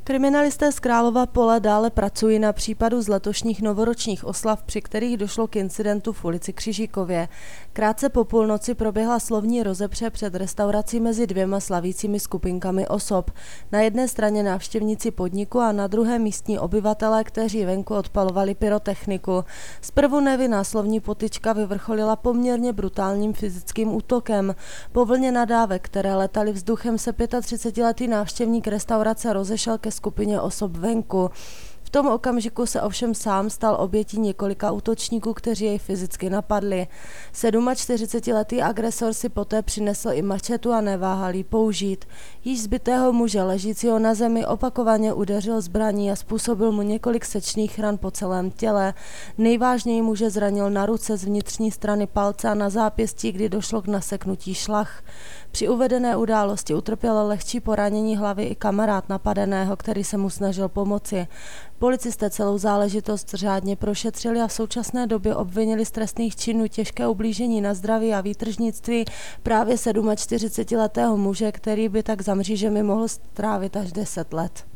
Kriminalisté z Králova Pole dále pracují na případu z letošních novoročních oslav, při kterých došlo k incidentu v ulici Křižíkově. Krátce po půlnoci proběhla slovní rozepře před restaurací mezi dvěma slavícími skupinkami osob. Na jedné straně návštěvníci podniku a na druhé místní obyvatelé, kteří venku odpalovali pyrotechniku. Zprvu nevinná slovní potyčka vyvrcholila poměrně brutálním fyzickým útokem. Po vlně nadávek, které letaly vzduchem, se 35letý návštěvník restaurace rozešel ke skupině osob venku. V tom okamžiku se ovšem sám stal obětí několika útočníků, kteří jej fyzicky napadli. 47letý agresor si poté přinesl i mačetu a neváhal ji použít. Již zbitého muže ležícího na zemi opakovaně udeřil zbraní a způsobil mu několik sečných ran po celém těle. Nejvážněji muže zranil na ruce z vnitřní strany palce a na zápěstí, kdy došlo k naseknutí šlach. Při uvedené události utrpěl lehčí poranění hlavy i kamarád napadeného, který se mu snažil pomoci. Policisté celou záležitost řádně prošetřili a v současné době obvinili z trestných činů těžké ublížení na zdraví a výtržnictví právě 47letého muže, který by tak za mřížemi mohl strávit až 10 let.